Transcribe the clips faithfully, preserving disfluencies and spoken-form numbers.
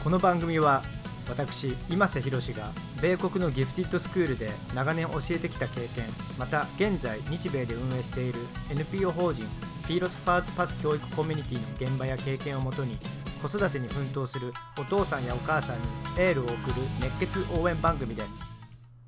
この番組は私今瀬宏が米国のギフティッドスクールで長年教えてきた経験、また現在日米で運営している エヌピーオー 法人フィーロスファーズパス教育コミュニティの現場や経験をもとに、子育てに奮闘するお父さんやお母さんにエールを送る熱血応援番組です。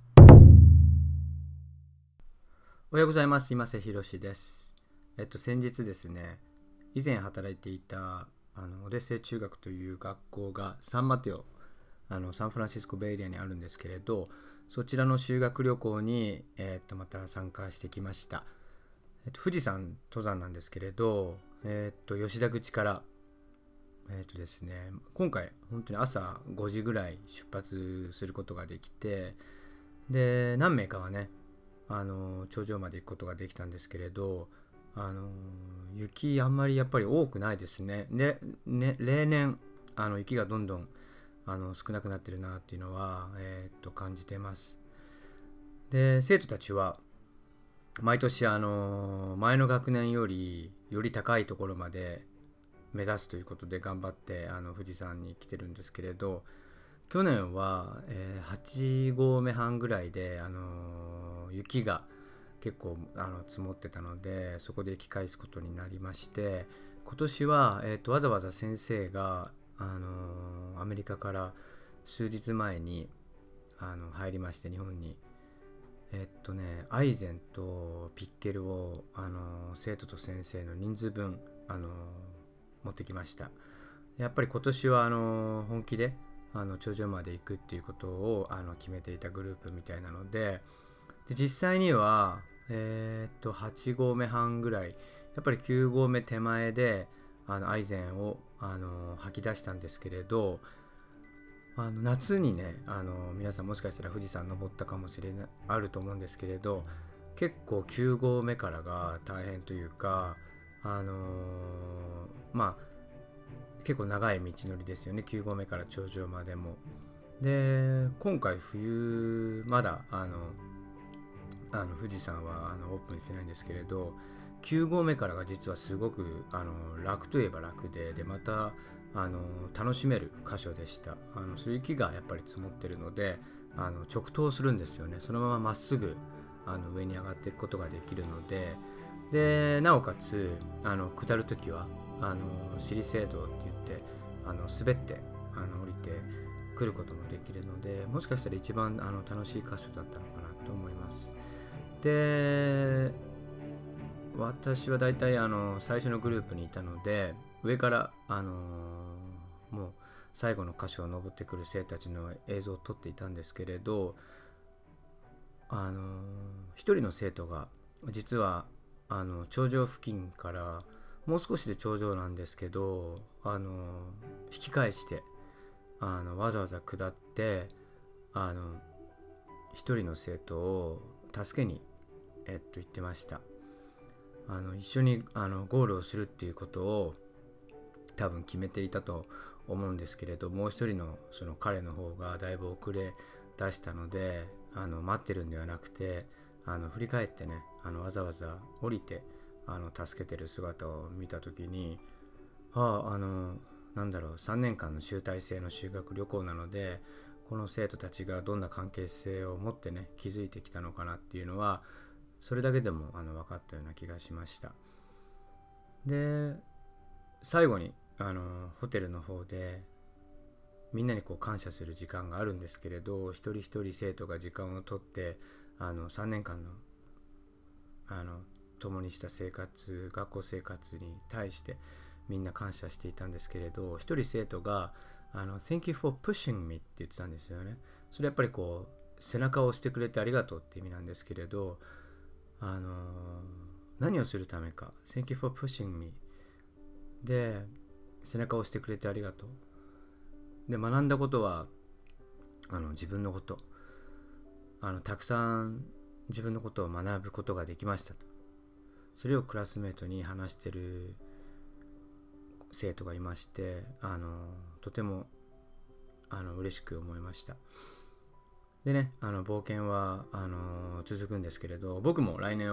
おはようございます。今瀬宏です。えっと先日ですね、以前働いていたあのオデッセイ中学という学校がサンマテオ、あのサンフランシスコベイエリアにあるんですけれど、そちらの修学旅行に、えー、とまた参加してきました。えー、と富士山登山なんですけれど、えー、と吉田口から、えーとですね、今回本当に朝ごじぐらい出発することができて、で何名かはね、あの頂上まで行くことができたんですけれど、あの雪あんまりやっぱり多くないですね。で、ね、例年あの雪がどんどんあの少なくなってるなっていうのは、えー、っと感じてます。で、生徒たちは毎年あの前の学年よりより高いところまで目指すということで頑張ってあの富士山に来てるんですけれど、去年は、えー、はち合目半ぐらいで、あの雪が結構あの積もってたので、そこで引き返すことになりまして、今年は、えー、とわざわざ先生があのアメリカから数日前にあの入りまして、日本にえっとねアイゼンとピッケルをあの生徒と先生の人数分あの持ってきました。やっぱり今年はあの本気であの頂上まで行くっていうことをあの決めていたグループみたいなので、で実際にはえー、っとはち合目半ぐらい、やっぱりきゅう合目手前であのアイゼンをあの吐き出したんですけれど、あの夏にね、あの皆さんもしかしたら富士山登ったかもしれないあると思うんですけれど、結構きゅう合目からが大変というか、あのー、まあ結構長い道のりですよね、きゅう合目から頂上までも。で、今回冬まだあのあの富士山はあのオープンしてないんですけれど、きゅう合目からが実はすごくあの楽といえば楽で、でまたあの楽しめる箇所でした。あのそういう雪がやっぱり積もってるので、あの直投するんですよね。そのまままっすぐあの上に上がっていくことができるので、でなおかつあの下るときはあの尻聖堂って言ってあの滑ってあの降りてくることもできるので、もしかしたら一番あの楽しい箇所だったのかなと思います。で、私はだいたいあの最初のグループにいたので、上からあのもう最後の箇所を登ってくる生徒たちの映像を撮っていたんですけれど、あの一人の生徒が実はあの頂上付近からもう少しで頂上なんですけど、あの引き返してあのわざわざ下ってあの一人の生徒を助けにえっと言ってました。あの一緒にあのゴールをするっていうことを多分決めていたと思うんですけれど、もう一人のその彼の方がだいぶ遅れ出したので、あの待ってるんではなくて、あの振り返ってね、あのわざわざ降りてあの助けてる姿を見た時に、ああ、あのなんだろう、さんねんかんの集大成の修学旅行なので、この生徒たちがどんな関係性を持ってね築いてきたのかなっていうのは、それだけでもあの分かったような気がしました。で、最後にあのホテルの方でみんなにこう感謝する時間があるんですけれど、一人一人生徒が時間をとってあのさんねんかんのあの共にした生活、学校生活に対してみんな感謝していたんですけれど、一人生徒があの Thank you for pushing me って言ってたんですよね。それやっぱりこう背中を押してくれてありがとうって意味なんですけれど、あの何をするためか Thank you for pushing me で背中を押してくれてありがとうで、学んだことはあの自分のこと、あのたくさん自分のことを学ぶことができましたと、それをクラスメートに話してる生徒がいまして、あのとてもあの嬉しく思いました。でね、あの冒険はあの続くんですけれど、僕も来年は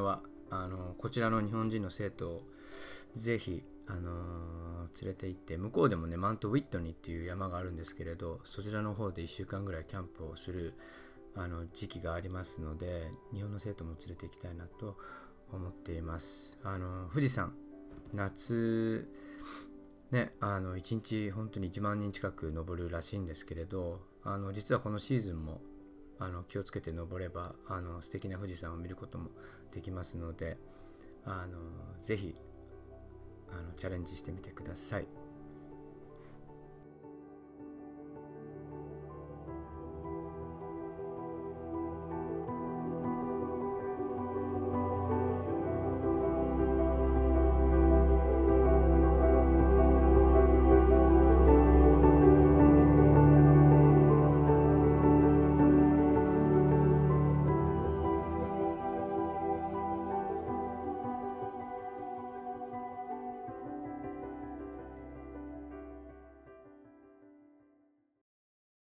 あのこちらの日本人の生徒をぜひ、あのー連れて行って、向こうでもねマウントウィットニーっていう山があるんですけれど、そちらの方でいっしゅうかんぐらいキャンプをするあの時期がありますので、日本の生徒も連れて行きたいなと思っています。あの富士山夏ね、あのいちにち本当にいちまんにん近く登るらしいんですけれど、あの実はこのシーズンもあの気をつけて登ればあの素敵な富士山を見ることもできますので、あのぜひあのチャレンジしてみてください。